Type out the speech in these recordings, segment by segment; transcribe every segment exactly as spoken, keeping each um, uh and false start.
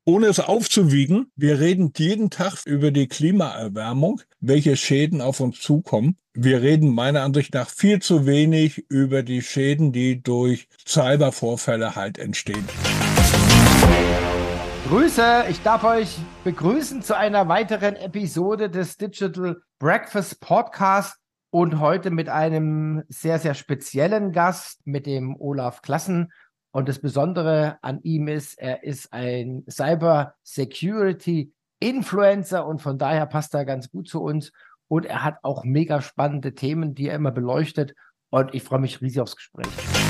ohne es aufzuwiegen. Wir reden jeden Tag über die Klimaerwärmung, welche Schäden auf uns zukommen. Wir reden meiner Ansicht nach viel zu wenig über die Schäden, die durch Cybervorfälle halt entstehen. Grüße, ich darf euch begrüßen zu einer weiteren Episode des Digital Breakfast Podcast und heute mit einem sehr, sehr speziellen Gast, mit dem Olaf Classen. Und das Besondere an ihm ist, er ist ein Cyber Security Influencer und von daher passt er ganz gut zu uns. Und er hat auch mega spannende Themen, die er immer beleuchtet. Und ich freue mich riesig aufs Gespräch.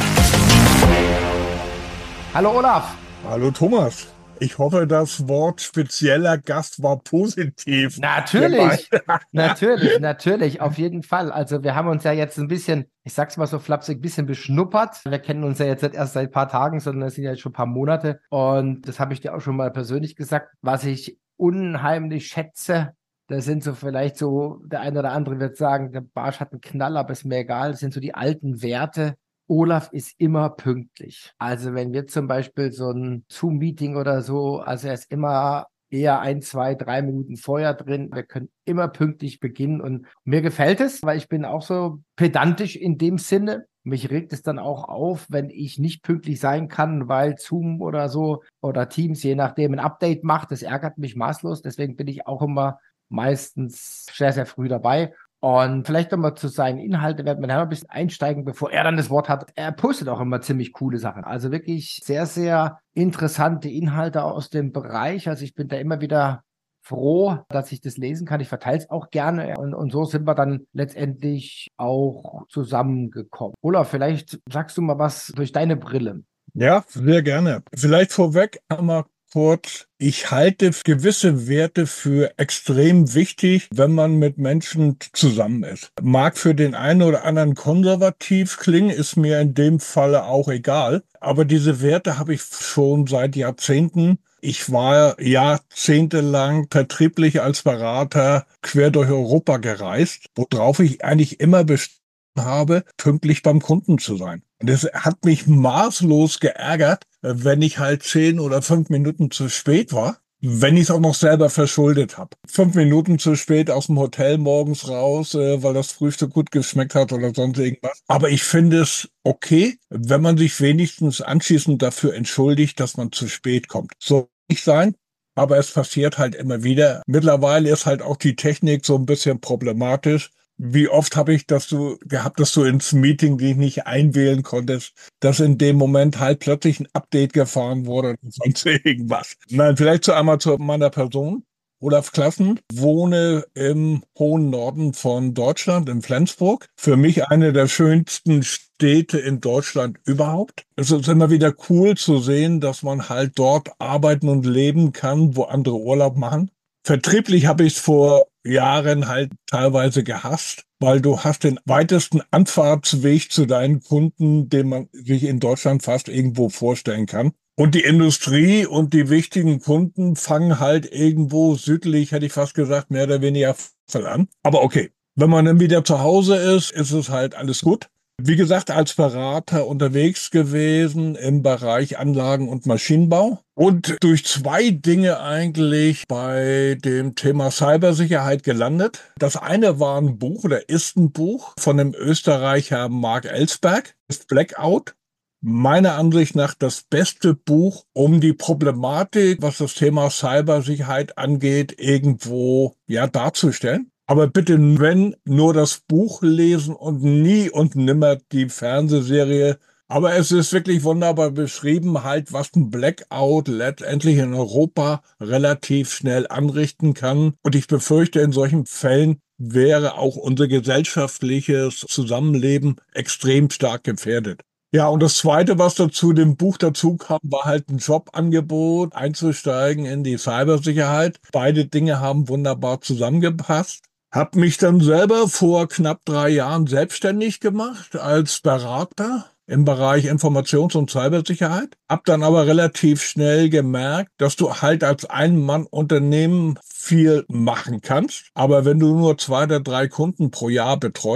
Hallo Olaf. Hallo Thomas. Ich hoffe, das Wort spezieller Gast war positiv. Natürlich, natürlich, natürlich, auf jeden Fall. Also wir haben uns ja jetzt ein bisschen, ich sag's mal so flapsig, ein bisschen beschnuppert. Wir kennen uns ja jetzt nicht erst seit ein paar Tagen, sondern es sind ja jetzt schon ein paar Monate. Und das habe ich dir auch schon mal persönlich gesagt, was ich unheimlich schätze. Das sind so vielleicht so, der eine oder andere wird sagen, der Barsch hat einen Knall, aber ist mir egal. Das sind so die alten Werte. Olaf ist immer pünktlich. Also wenn wir zum Beispiel so ein Zoom-Meeting oder so, also er ist immer eher ein, zwei, drei Minuten vorher drin. Wir können immer pünktlich beginnen und mir gefällt es, weil ich bin auch so pedantisch in dem Sinne. Mich regt es dann auch auf, wenn ich nicht pünktlich sein kann, weil Zoom oder so oder Teams, je nachdem, ein Update macht. Das ärgert mich maßlos. Deswegen bin ich auch immer meistens sehr, sehr früh dabei. Und vielleicht nochmal zu seinen Inhalten, werden wir nachher ein bisschen einsteigen, bevor er dann das Wort hat. Er postet auch immer ziemlich coole Sachen. Also wirklich sehr, sehr interessante Inhalte aus dem Bereich. Also ich bin da immer wieder froh, dass ich das lesen kann. Ich verteile es auch gerne. Und, und so sind wir dann letztendlich auch zusammengekommen. Olaf, vielleicht sagst du mal was durch deine Brille. Ja, sehr gerne. Vielleicht vorweg einmal kurz. Ich halte gewisse Werte für extrem wichtig, wenn man mit Menschen zusammen ist. Mag für den einen oder anderen konservativ klingen, ist mir in dem Falle auch egal. Aber diese Werte habe ich schon seit Jahrzehnten. Ich war jahrzehntelang vertrieblich als Berater quer durch Europa gereist, worauf ich eigentlich immer bestanden habe, pünktlich beim Kunden zu sein. Und das hat mich maßlos geärgert, wenn ich halt zehn oder fünf Minuten zu spät war, wenn ich es auch noch selber verschuldet habe. Fünf Minuten zu spät aus dem Hotel morgens raus, äh, weil das Frühstück gut geschmeckt hat oder sonst irgendwas. Aber ich finde es okay, wenn man sich wenigstens anschließend dafür entschuldigt, dass man zu spät kommt. Soll nicht sein. Aber es passiert halt immer wieder. Mittlerweile ist halt auch die Technik so ein bisschen problematisch. Wie oft habe ich das so gehabt, dass du ins Meeting dich nicht einwählen konntest, dass in dem Moment halt plötzlich ein Update gefahren wurde oder sonst irgendwas. Nein, vielleicht zu einmal zu meiner Person. Olaf Classen, wohne im hohen Norden von Deutschland, in Flensburg. Für mich eine der schönsten Städte in Deutschland überhaupt. Es ist immer wieder cool zu sehen, dass man halt dort arbeiten und leben kann, wo andere Urlaub machen. Vertrieblich habe ich es vor Jahren halt teilweise gehasst, weil du hast den weitesten Anfahrtsweg zu deinen Kunden, den man sich in Deutschland fast irgendwo vorstellen kann. Und die Industrie und die wichtigen Kunden fangen halt irgendwo südlich, hätte ich fast gesagt, mehr oder weniger an. Aber okay, wenn man dann wieder zu Hause ist, ist es halt alles gut. Wie gesagt, als Berater unterwegs gewesen im Bereich Anlagen- und Maschinenbau und durch zwei Dinge eigentlich bei dem Thema Cybersicherheit gelandet. Das eine war ein Buch oder ist ein Buch von dem Österreicher Mark Ellsberg, das Blackout. Meiner Ansicht nach das beste Buch, um die Problematik, was das Thema Cybersicherheit angeht, irgendwo ja darzustellen. Aber bitte, wenn, nur das Buch lesen und nie und nimmer die Fernsehserie. Aber es ist wirklich wunderbar beschrieben, halt, was ein Blackout letztendlich in Europa relativ schnell anrichten kann. Und ich befürchte, in solchen Fällen wäre auch unser gesellschaftliches Zusammenleben extrem stark gefährdet. Ja, und das Zweite, was dazu dem Buch dazu kam, war halt ein Jobangebot, einzusteigen in die Cybersicherheit. Beide Dinge haben wunderbar zusammengepasst. Hab mich dann selber vor knapp drei Jahren selbstständig gemacht als Berater im Bereich Informations- und Cybersicherheit. Hab dann aber relativ schnell gemerkt, dass du halt als Ein-Mann-Unternehmen viel machen kannst. Aber wenn du nur zwei oder drei Kunden pro Jahr betreust,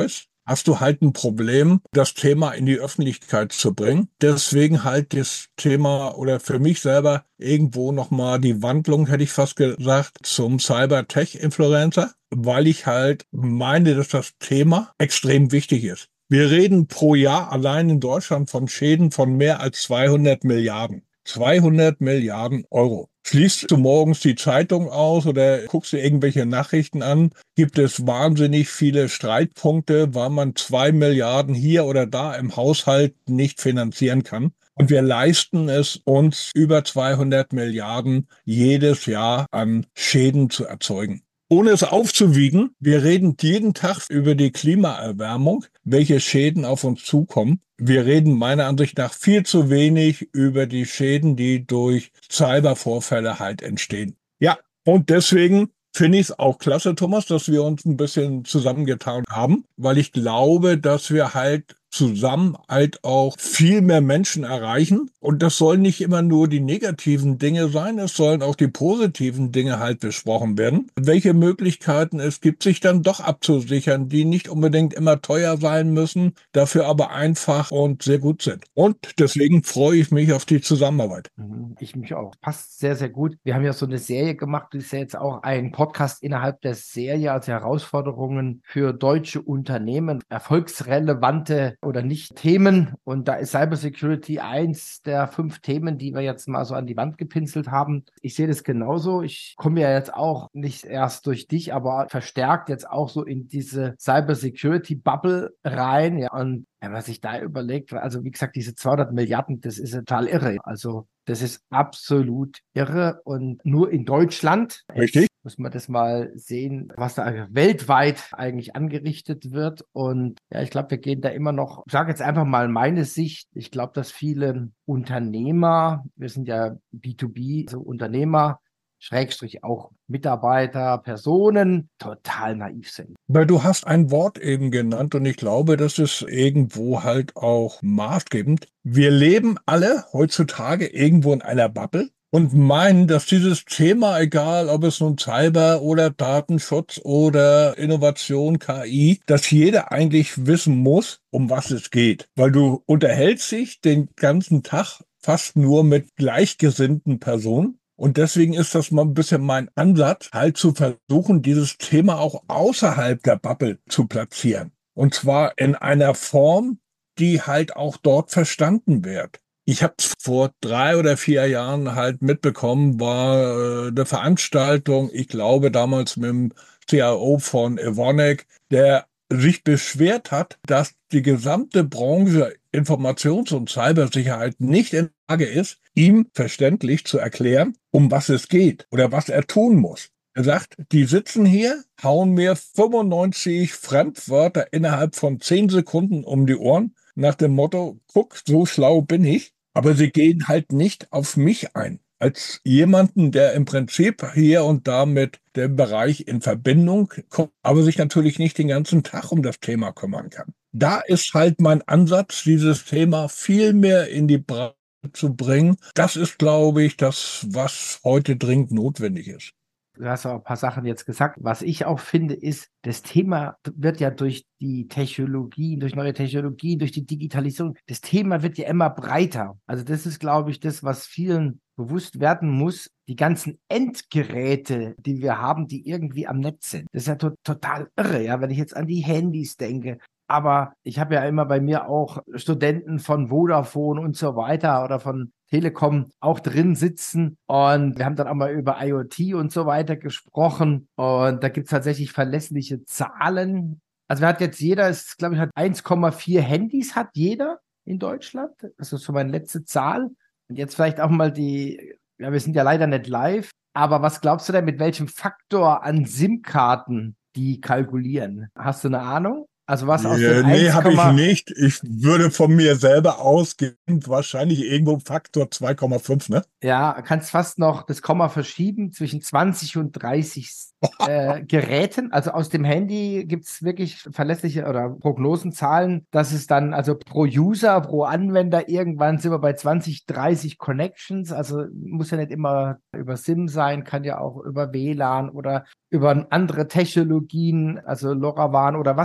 hast du halt ein Problem, das Thema in die Öffentlichkeit zu bringen. Deswegen halt das Thema oder für mich selber irgendwo nochmal die Wandlung, hätte ich fast gesagt, zum Cyber-Tech-Influencer, weil ich halt meine, dass das Thema extrem wichtig ist. Wir reden pro Jahr allein in Deutschland von Schäden von mehr als zweihundert Milliarden. zweihundert Milliarden Euro. Schließt du morgens die Zeitung aus oder guckst dir irgendwelche Nachrichten an, gibt es wahnsinnig viele Streitpunkte, weil man zwei Milliarden hier oder da im Haushalt nicht finanzieren kann. Und wir leisten es uns, über zweihundert Milliarden jedes Jahr an Schäden zu erzeugen. Ohne es aufzuwiegen, wir reden jeden Tag über die Klimaerwärmung, welche Schäden auf uns zukommen. Wir reden meiner Ansicht nach viel zu wenig über die Schäden, die durch Cybervorfälle halt entstehen. Ja, und deswegen finde ich es auch klasse, Thomas, dass wir uns ein bisschen zusammengetan haben, weil ich glaube, dass wir halt zusammen halt auch viel mehr Menschen erreichen. Und das sollen nicht immer nur die negativen Dinge sein, es sollen auch die positiven Dinge halt besprochen werden. Welche Möglichkeiten es gibt, sich dann doch abzusichern, die nicht unbedingt immer teuer sein müssen, dafür aber einfach und sehr gut sind. Und deswegen freue ich mich auf die Zusammenarbeit. Ich mich auch. Passt sehr, sehr gut. Wir haben ja so eine Serie gemacht, das ist ja jetzt auch ein Podcast innerhalb der Serie, also Herausforderungen für deutsche Unternehmen, erfolgsrelevante oder nicht Themen. Und da ist Cybersecurity eins der fünf Themen, die wir jetzt mal so an die Wand gepinselt haben. Ich sehe das genauso. Ich komme ja jetzt auch nicht erst durch dich, aber verstärkt jetzt auch so in diese Cybersecurity-Bubble rein. Ja, und ja, was ich da überlegt, also wie gesagt, diese zweihundert Milliarden, das ist total irre. Also das ist absolut irre und nur in Deutschland. Richtig. Muss man das mal sehen, was da weltweit eigentlich angerichtet wird. Und ja, ich glaube, wir gehen da immer noch, ich sage jetzt einfach mal meine Sicht, ich glaube, dass viele Unternehmer, wir sind ja B zwei B, also Unternehmer, Schrägstrich auch Mitarbeiter, Personen, total naiv sind. Weil du hast ein Wort eben genannt und ich glaube, das ist irgendwo halt auch maßgebend. Wir leben alle heutzutage irgendwo in einer Bubble und meinen, dass dieses Thema, egal ob es nun Cyber oder Datenschutz oder Innovation, K I, dass jeder eigentlich wissen muss, um was es geht. Weil du unterhältst dich den ganzen Tag fast nur mit gleichgesinnten Personen. Und deswegen ist das mal ein bisschen mein Ansatz, halt zu versuchen, dieses Thema auch außerhalb der Bubble zu platzieren. Und zwar in einer Form, die halt auch dort verstanden wird. Ich habe vor drei oder vier Jahren halt mitbekommen, war äh, eine Veranstaltung, ich glaube damals mit dem C I O von Evonik, der sich beschwert hat, dass die gesamte Branche Informations- und Cybersicherheit nicht in der Lage ist, ihm verständlich zu erklären, um was es geht oder was er tun muss. Er sagt, die sitzen hier, hauen mir fünfundneunzig Fremdwörter innerhalb von zehn Sekunden um die Ohren, nach dem Motto, guck, so schlau bin ich, aber sie gehen halt nicht auf mich ein. Als jemanden, der im Prinzip hier und da mit dem Bereich in Verbindung kommt, aber sich natürlich nicht den ganzen Tag um das Thema kümmern kann. Da ist halt mein Ansatz, dieses Thema viel mehr in die Breite zu bringen. Das ist, glaube ich, das, was heute dringend notwendig ist. Du hast auch ein paar Sachen jetzt gesagt. Was ich auch finde, ist, das Thema wird ja durch die Technologien, durch neue Technologien, durch die Digitalisierung, das Thema wird ja immer breiter. Also das ist, glaube ich, das, was vielen bewusst werden muss. Die ganzen Endgeräte, die wir haben, die irgendwie am Netz sind. Das ist ja to- total irre, ja, wenn ich jetzt an die Handys denke. Aber ich habe ja immer bei mir auch Studenten von Vodafone und so weiter oder von Telekom auch drin sitzen. Und wir haben dann auch mal über IoT und so weiter gesprochen. Und da gibt es tatsächlich verlässliche Zahlen. Also wer hat jetzt jeder, ist, glaube ich, hat eins Komma vier Handys hat jeder in Deutschland. Das ist so meine letzte Zahl. Und jetzt vielleicht auch mal die, ja, wir sind ja leider nicht live. Aber was glaubst du denn, mit welchem Faktor an SIM-Karten die kalkulieren? Hast du eine Ahnung? Also was aus den Nee, eins, habe ich nicht. Ich würde von mir selber ausgehen, wahrscheinlich irgendwo Faktor zwei Komma fünf, ne? Ja, kannst fast noch das Komma verschieben zwischen zwanzig und dreißig äh, Geräten. Also aus dem Handy gibt es wirklich verlässliche oder Prognosenzahlen, dass es dann also pro User, pro Anwender, irgendwann sind wir bei zwanzig, dreißig Connections. Also muss ja nicht immer über SIM sein, kann ja auch über W L A N oder über andere Technologien, also LoRaWAN oder was auch immer.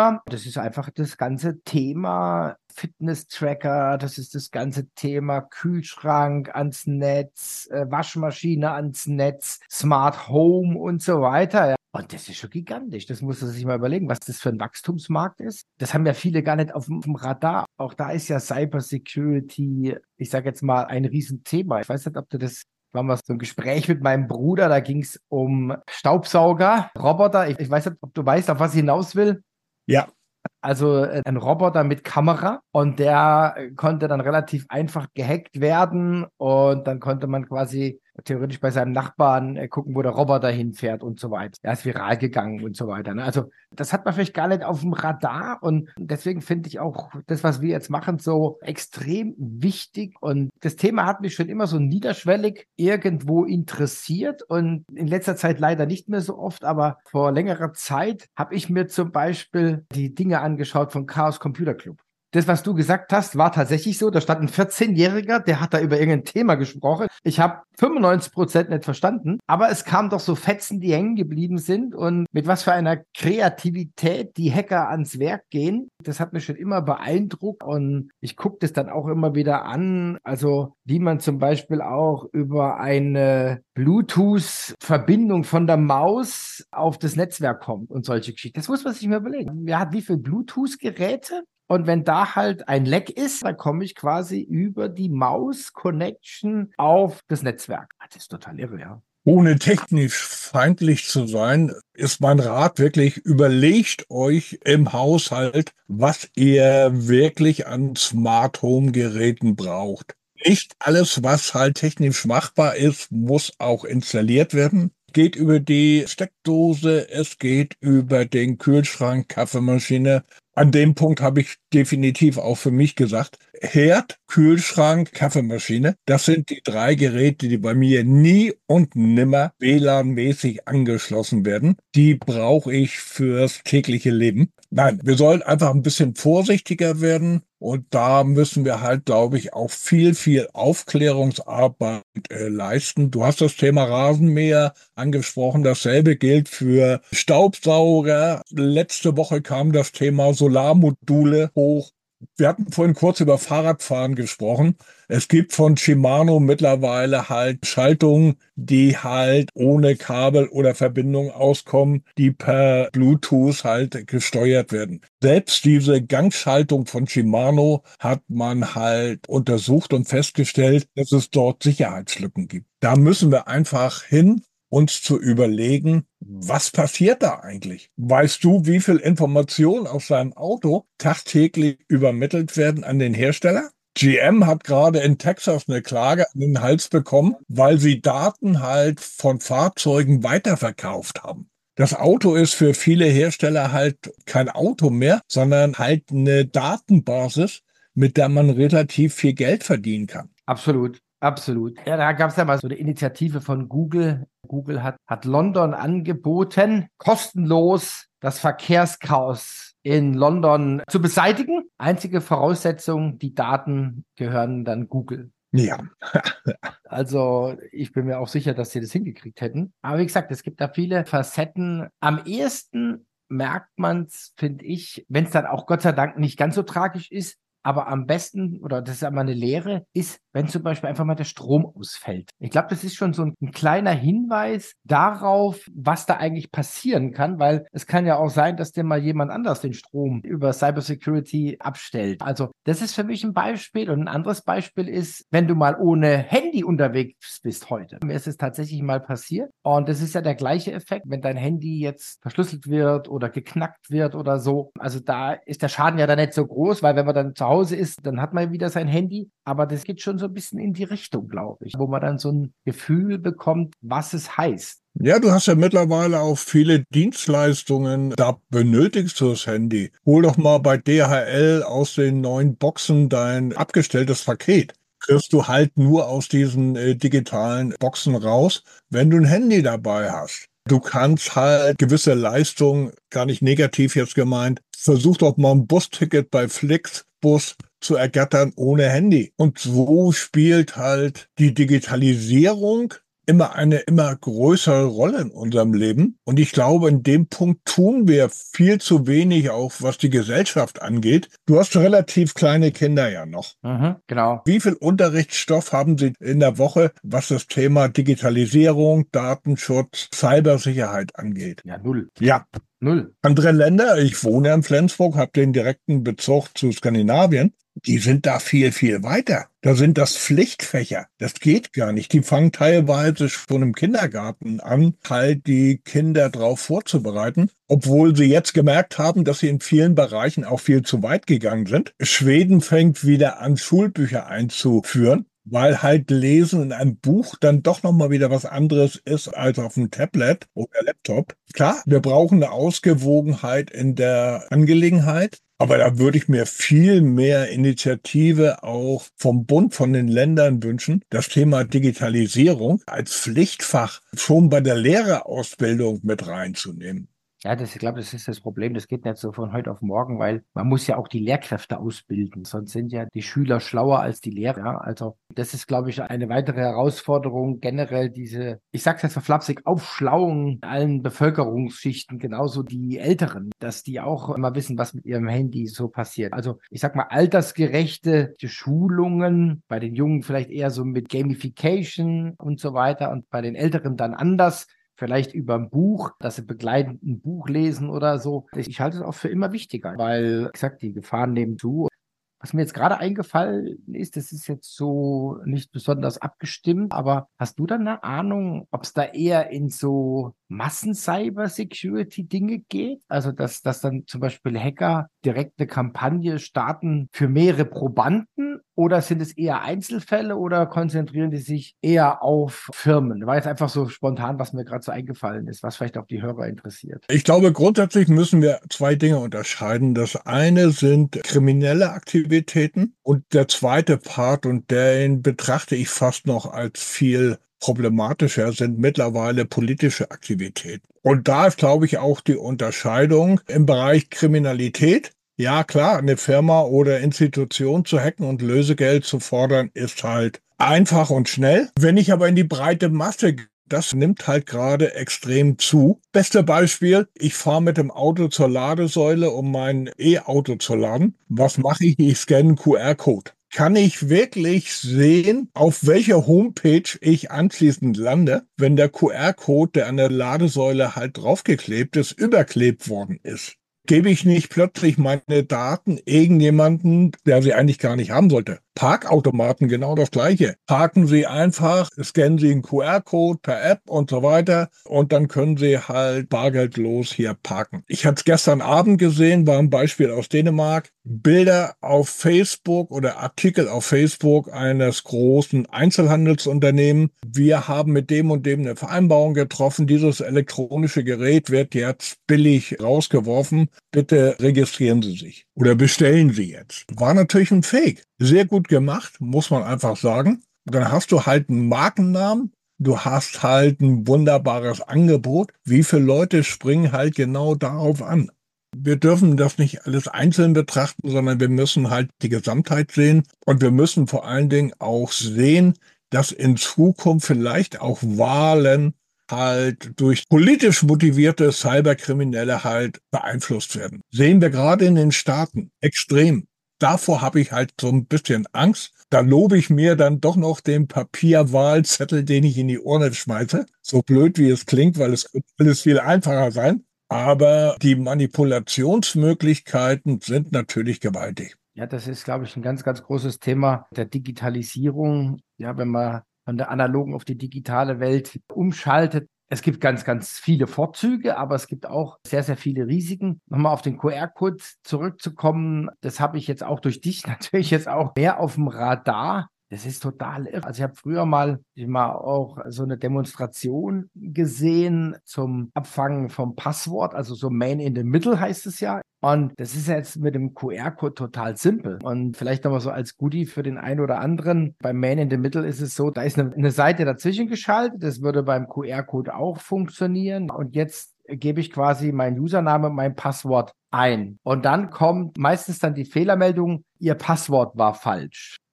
Thema. Das ist einfach das ganze Thema Fitness-Tracker, das ist das ganze Thema Kühlschrank ans Netz, äh, Waschmaschine ans Netz, Smart Home und so weiter. Ja. Und das ist schon gigantisch. Das muss man sich mal überlegen, was das für ein Wachstumsmarkt ist. Das haben ja viele gar nicht auf dem, auf dem Radar. Auch da ist ja Cybersecurity, ich sage jetzt mal, ein Riesenthema. Ich weiß nicht, ob du das war mal so ein Gespräch mit meinem Bruder, da ging es um Staubsauger, Roboter. Ich, ich weiß nicht, ob du weißt, auf was ich hinaus will. Ja. Also äh, ein Roboter mit Kamera und der äh, konnte dann relativ einfach gehackt werden und dann konnte man quasi theoretisch bei seinem Nachbarn äh, gucken, wo der Roboter hinfährt und so weiter. Er ist viral gegangen und so weiter. Ne? Also das hat man vielleicht gar nicht auf dem Radar und deswegen finde ich auch das, was wir jetzt machen, so extrem wichtig und das Thema hat mich schon immer so niederschwellig irgendwo interessiert und in letzter Zeit leider nicht mehr so oft, aber vor längerer Zeit habe ich mir zum Beispiel die Dinge angeschaut vom Chaos Computer Club. Das, was du gesagt hast, war tatsächlich so. Da stand ein vierzehnjähriger, der hat da über irgendein Thema gesprochen. Ich habe fünfundneunzig Prozent nicht verstanden, aber es kamen doch so Fetzen, die hängen geblieben sind und mit was für einer Kreativität die Hacker ans Werk gehen. Das hat mich schon immer beeindruckt und ich gucke das dann auch immer wieder an. Also wie man zum Beispiel auch über eine Bluetooth-Verbindung von der Maus auf das Netzwerk kommt und solche Geschichten. Das muss man sich mal überlegen. Wer hat wie viele Bluetooth-Geräte? Und wenn da halt ein Leck ist, dann komme ich quasi über die Maus-Connection auf das Netzwerk. Das ist total irre, ja. Ohne technisch feindlich zu sein, ist mein Rat wirklich, überlegt euch im Haushalt, was ihr wirklich an Smart Home Geräten braucht. Nicht alles, was halt technisch machbar ist, muss auch installiert werden. Es geht über die Steckdose, es geht über den Kühlschrank, Kaffeemaschine. An dem Punkt habe ich definitiv auch für mich gesagt, Herd, Kühlschrank, Kaffeemaschine, das sind die drei Geräte, die bei mir nie und nimmer W L A N-mäßig angeschlossen werden. Die brauche ich fürs tägliche Leben. Nein, wir sollen einfach ein bisschen vorsichtiger werden und da müssen wir halt, glaube ich, auch viel, viel Aufklärungsarbeit äh, leisten. Du hast das Thema Rasenmäher angesprochen, dasselbe gilt für Staubsauger. Letzte Woche kam das Thema Solarmodule hoch. Wir hatten vorhin kurz über Fahrradfahren gesprochen. Es gibt von Shimano mittlerweile halt Schaltungen, die halt ohne Kabel oder Verbindung auskommen, die per Bluetooth halt gesteuert werden. Selbst diese Gangschaltung von Shimano hat man halt untersucht und festgestellt, dass es dort Sicherheitslücken gibt. Da müssen wir einfach hin, uns zu überlegen, was passiert da eigentlich? Weißt du, wie viel Informationen aus seinem Auto tagtäglich übermittelt werden an den Hersteller? G M hat gerade in Texas eine Klage an den Hals bekommen, weil sie Daten halt von Fahrzeugen weiterverkauft haben. Das Auto ist für viele Hersteller halt kein Auto mehr, sondern halt eine Datenbasis, mit der man relativ viel Geld verdienen kann. Absolut. Absolut. Ja, da gab es ja mal so eine Initiative von Google. Google hat, hat London angeboten, kostenlos das Verkehrschaos in London zu beseitigen. Einzige Voraussetzung, die Daten gehören dann Google. Ja. Also ich bin mir auch sicher, dass sie das hingekriegt hätten. Aber wie gesagt, es gibt da viele Facetten. Am ehesten merkt man es, finde ich, wenn es dann auch Gott sei Dank nicht ganz so tragisch ist, aber am besten, oder das ist ja mal eine Lehre, ist, wenn zum Beispiel einfach mal der Strom ausfällt. Ich glaube, das ist schon so ein, ein kleiner Hinweis darauf, was da eigentlich passieren kann, weil es kann ja auch sein, dass dir mal jemand anders den Strom über Cybersecurity abstellt. Also das ist für mich ein Beispiel. Und ein anderes Beispiel ist, wenn du mal ohne Handy unterwegs bist heute. Mir ist es tatsächlich mal passiert. Und das ist ja der gleiche Effekt, wenn dein Handy jetzt verschlüsselt wird oder geknackt wird oder so. Also da ist der Schaden ja dann nicht so groß, weil wenn man dann zu Hause ist, dann hat man wieder sein Handy. Aber das geht schon so ein bisschen in die Richtung, glaube ich, wo man dann so ein Gefühl bekommt, was es heißt. Ja, du hast ja mittlerweile auch viele Dienstleistungen, da benötigst du das Handy. Hol doch mal bei D H L aus den neuen Boxen dein abgestelltes Paket. Kriegst du halt nur aus diesen äh, digitalen Boxen raus, wenn du ein Handy dabei hast. Du kannst halt gewisse Leistungen, gar nicht negativ jetzt gemeint, versuch doch mal ein Busticket bei Flixbus zu ergattern ohne Handy. Und so spielt halt die Digitalisierung immer eine immer größere Rolle in unserem Leben. Und ich glaube, in dem Punkt tun wir viel zu wenig, auch was die Gesellschaft angeht. Du hast relativ kleine Kinder ja noch. Mhm, genau. Wie viel Unterrichtsstoff haben Sie in der Woche, was das Thema Digitalisierung, Datenschutz, Cybersicherheit angeht? Ja, null. Ja, Null. andere Länder, ich wohne ja in Flensburg, habe den direkten Bezug zu Skandinavien, die sind da viel, viel weiter. Da sind das Pflichtfächer. Das geht gar nicht. Die fangen teilweise schon im Kindergarten an, halt die Kinder darauf vorzubereiten, obwohl sie jetzt gemerkt haben, dass sie in vielen Bereichen auch viel zu weit gegangen sind. Schweden fängt wieder an, Schulbücher einzuführen, weil halt Lesen in einem Buch dann doch nochmal wieder was anderes ist als auf einem Tablet oder Laptop. Klar, wir brauchen eine Ausgewogenheit in der Angelegenheit, aber da würde ich mir viel mehr Initiative auch vom Bund, von den Ländern wünschen, das Thema Digitalisierung als Pflichtfach schon bei der Lehrerausbildung mit reinzunehmen. Ja, das, ich glaube, das ist das Problem. Das geht nicht so von heute auf morgen, weil man muss ja auch die Lehrkräfte ausbilden. Sonst sind ja die Schüler schlauer als die Lehrer. Ja, also das ist, glaube ich, eine weitere Herausforderung. Generell diese, ich sage es jetzt so flapsig, Aufschlauung in allen Bevölkerungsschichten, genauso die Älteren, dass die auch immer wissen, was mit ihrem Handy so passiert. Also ich sag mal, altersgerechte Schulungen, bei den Jungen vielleicht eher so mit Gamification und so weiter und bei den Älteren dann anders. Vielleicht über ein Buch, dass sie begleitend ein Buch lesen oder so. Ich halte es auch für immer wichtiger, weil, wie gesagt, die Gefahren nehmen zu. Was mir jetzt gerade eingefallen ist, das ist jetzt so nicht besonders abgestimmt, aber hast du dann eine Ahnung, ob es da eher in so Massen-Cyber-Security-Dinge geht? Also, dass, dass dann zum Beispiel Hacker direkt eine Kampagne starten für mehrere Probanden, oder sind es eher Einzelfälle oder konzentrieren die sich eher auf Firmen? War jetzt einfach so spontan, was mir gerade so eingefallen ist, was vielleicht auch die Hörer interessiert. Ich glaube, grundsätzlich müssen wir zwei Dinge unterscheiden. Das eine sind kriminelle Aktivitäten und der zweite Part, und den betrachte ich fast noch als viel problematischer, sind mittlerweile politische Aktivitäten. Und da ist, glaube ich, auch die Unterscheidung im Bereich Kriminalität. Ja, klar, eine Firma oder Institution zu hacken und Lösegeld zu fordern, ist halt einfach und schnell. Wenn ich aber in die breite Masse gehe, das nimmt halt gerade extrem zu. Beste Beispiel, ich fahre mit dem Auto zur Ladesäule, um mein E-Auto zu laden. Was mache ich? Ich scanne einen Q R-Code. Kann ich wirklich sehen, auf welcher Homepage ich anschließend lande, wenn der Q R-Code, der an der Ladesäule halt draufgeklebt ist, überklebt worden ist? Gebe ich nicht plötzlich meine Daten irgendjemanden, der sie eigentlich gar nicht haben sollte? Parkautomaten genau das Gleiche. Parken Sie einfach, scannen Sie einen Q R-Code per App und so weiter und dann können Sie halt bargeldlos hier parken. Ich hatte es gestern Abend gesehen, war ein Beispiel aus Dänemark. Bilder auf Facebook oder Artikel auf Facebook eines großen Einzelhandelsunternehmens. Wir haben mit dem und dem eine Vereinbarung getroffen. Dieses elektronische Gerät wird jetzt billig rausgeworfen. Bitte registrieren Sie sich oder bestellen Sie jetzt. War natürlich ein Fake. Sehr gut gemacht, muss man einfach sagen. Dann hast du halt einen Markennamen. Du hast halt ein wunderbares Angebot. Wie viele Leute springen halt genau darauf an? Wir dürfen das nicht alles einzeln betrachten, sondern wir müssen halt die Gesamtheit sehen. Und wir müssen vor allen Dingen auch sehen, dass in Zukunft vielleicht auch Wahlen halt durch politisch motivierte Cyberkriminelle halt beeinflusst werden. Sehen wir gerade in den Staaten extrem. Davor habe ich halt so ein bisschen Angst. Da lobe ich mir dann doch noch den Papierwahlzettel, den ich in die Urne schmeiße. So blöd wie es klingt, weil es könnte alles viel einfacher sein. Aber die Manipulationsmöglichkeiten sind natürlich gewaltig. Ja, das ist, glaube ich, ein ganz, ganz großes Thema der Digitalisierung. Ja, wenn man von der analogen auf die digitale Welt umschaltet. Es gibt ganz, ganz viele Vorzüge, aber es gibt auch sehr, sehr viele Risiken. Nochmal auf den Q R-Code zurückzukommen, das habe ich jetzt auch durch dich natürlich jetzt auch mehr auf dem Radar. Das ist total irre. Also ich habe früher mal, ich mal auch so eine Demonstration gesehen zum Abfangen vom Passwort, also so Man in the Middle heißt es ja. Und das ist jetzt mit dem Q R-Code total simpel. Und vielleicht nochmal so als Goodie für den einen oder anderen. Beim Man in the Middle ist es so, da ist eine, eine Seite dazwischen geschaltet. Das würde beim Q R-Code auch funktionieren. Und jetzt gebe ich quasi meinen Username, mein Passwort ein. Und dann kommt meistens dann die Fehlermeldung, Ihr Passwort war falsch.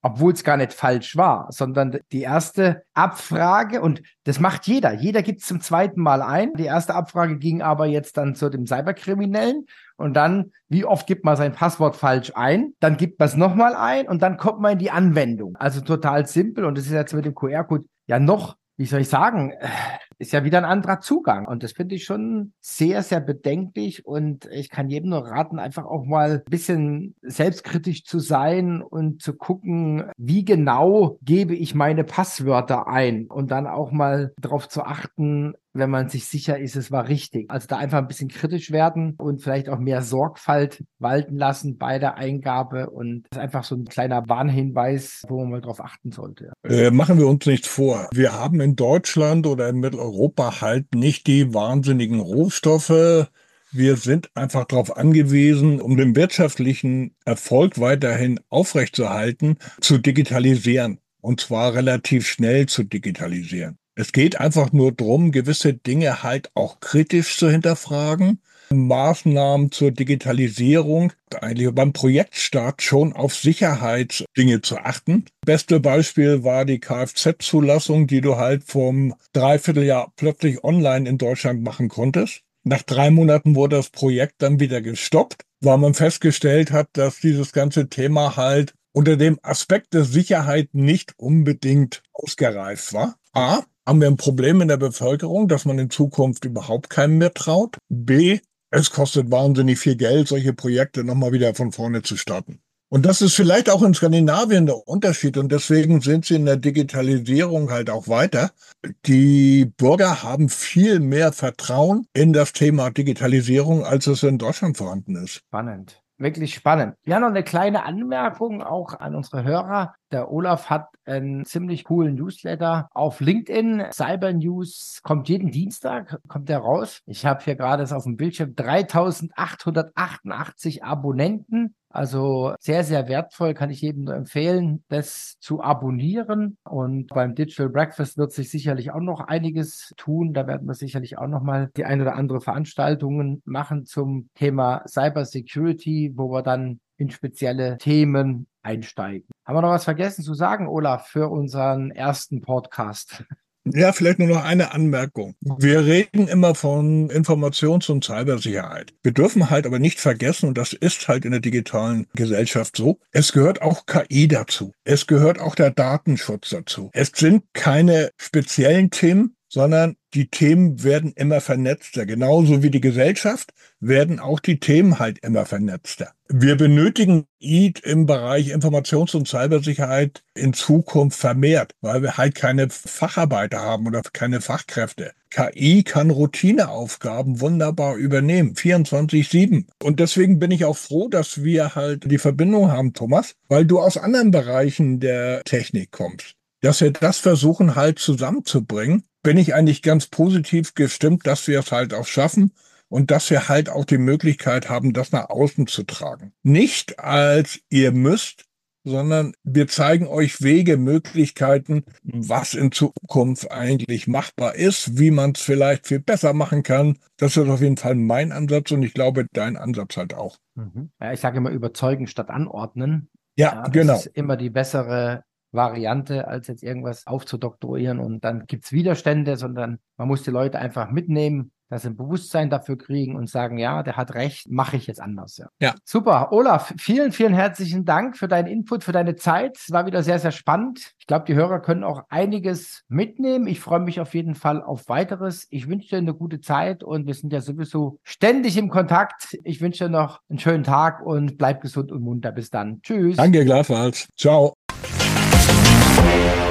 obwohl es gar nicht falsch war, sondern die erste Abfrage, und das macht jeder. Jeder gibt es zum zweiten Mal ein. Die erste Abfrage ging aber jetzt dann zu dem Cyberkriminellen. Und dann, wie oft gibt man sein Passwort falsch ein? Dann gibt man es nochmal ein und dann kommt man in die Anwendung. Also total simpel. Und das ist jetzt mit dem Q R-Code ja noch, wie soll ich sagen, ist ja wieder ein anderer Zugang. Und das finde ich schon sehr, sehr bedenklich. Und ich kann jedem nur raten, einfach auch mal ein bisschen selbstkritisch zu sein und zu gucken, wie genau gebe ich meine Passwörter ein. Und dann auch mal darauf zu achten, wenn man sich sicher ist, es war richtig. Also da einfach ein bisschen kritisch werden und vielleicht auch mehr Sorgfalt walten lassen bei der Eingabe. Und das ist einfach so ein kleiner Warnhinweis, wo man mal drauf achten sollte. Äh, machen wir uns nichts vor. Wir haben in Deutschland oder in Mitteleuropa halt nicht die wahnsinnigen Rohstoffe. Wir sind einfach darauf angewiesen, um den wirtschaftlichen Erfolg weiterhin aufrechtzuerhalten, zu digitalisieren. Und zwar relativ schnell zu digitalisieren. Es geht einfach nur darum, gewisse Dinge halt auch kritisch zu hinterfragen. Maßnahmen zur Digitalisierung, eigentlich beim Projektstart schon auf Sicherheitsdinge zu achten. Beste Beispiel war die Kfz-Zulassung, die du halt vom Dreivierteljahr plötzlich online in Deutschland machen konntest. Nach drei Monaten wurde das Projekt dann wieder gestoppt, weil man festgestellt hat, dass dieses ganze Thema halt unter dem Aspekt der Sicherheit nicht unbedingt ausgereift war. A, haben wir ein Problem in der Bevölkerung, dass man in Zukunft überhaupt keinem mehr traut. B, es kostet wahnsinnig viel Geld, solche Projekte nochmal wieder von vorne zu starten. Und das ist vielleicht auch in Skandinavien der Unterschied und deswegen sind sie in der Digitalisierung halt auch weiter. Die Bürger haben viel mehr Vertrauen in das Thema Digitalisierung, als es in Deutschland vorhanden ist. Spannend. Wirklich spannend. Ja, noch eine kleine Anmerkung auch an unsere Hörer. Der Olaf hat einen ziemlich coolen Newsletter auf LinkedIn. Cyber News kommt jeden Dienstag, kommt der raus. Ich habe hier gerade auf dem Bildschirm dreitausendachthundertachtundachtzig Abonnenten. Also sehr, sehr wertvoll, kann ich jedem nur empfehlen, das zu abonnieren. Und beim Digital Breakfast wird sich sicherlich auch noch einiges tun. Da werden wir sicherlich auch noch mal die ein oder andere Veranstaltungen machen zum Thema Cyber Security, wo wir dann in spezielle Themen einsteigen. Haben wir noch was vergessen zu sagen, Olaf, für unseren ersten Podcast? Ja, vielleicht nur noch eine Anmerkung. Wir reden immer von Informations- und Cybersicherheit. Wir dürfen halt aber nicht vergessen, und das ist halt in der digitalen Gesellschaft so, es gehört auch K I dazu. Es gehört auch der Datenschutz dazu. Es sind keine speziellen Themen, sondern die Themen werden immer vernetzter. Genauso wie die Gesellschaft werden auch die Themen halt immer vernetzter. Wir benötigen I D im Bereich Informations- und Cybersicherheit in Zukunft vermehrt, weil wir halt keine Facharbeiter haben oder keine Fachkräfte. K I kann Routineaufgaben wunderbar übernehmen, vierundzwanzig sieben. Und deswegen bin ich auch froh, dass wir halt die Verbindung haben, Thomas, weil du aus anderen Bereichen der Technik kommst. Dass wir das versuchen halt zusammenzubringen, bin ich eigentlich ganz positiv gestimmt, dass wir es halt auch schaffen und dass wir halt auch die Möglichkeit haben, das nach außen zu tragen. Nicht als ihr müsst, sondern wir zeigen euch Wege, Möglichkeiten, was in Zukunft eigentlich machbar ist, wie man es vielleicht viel besser machen kann. Das ist auf jeden Fall mein Ansatz und ich glaube, dein Ansatz halt auch. Mhm. Ja, ich sage immer überzeugen statt anordnen. Ja, ja das genau. ist immer die bessere Variante, als jetzt irgendwas aufzudoktorieren und dann gibt es Widerstände, sondern man muss die Leute einfach mitnehmen, dass sie ein Bewusstsein dafür kriegen und sagen, ja, der hat recht, mache ich jetzt anders. Ja. Ja. Super. Olaf, vielen, vielen herzlichen Dank für deinen Input, für deine Zeit. Es war wieder sehr, sehr spannend. Ich glaube, die Hörer können auch einiges mitnehmen. Ich freue mich auf jeden Fall auf weiteres. Ich wünsche dir eine gute Zeit und wir sind ja sowieso ständig im Kontakt. Ich wünsche dir noch einen schönen Tag und bleib gesund und munter. Bis dann. Tschüss. Danke gleichfalls. Ciao. We'll be right back.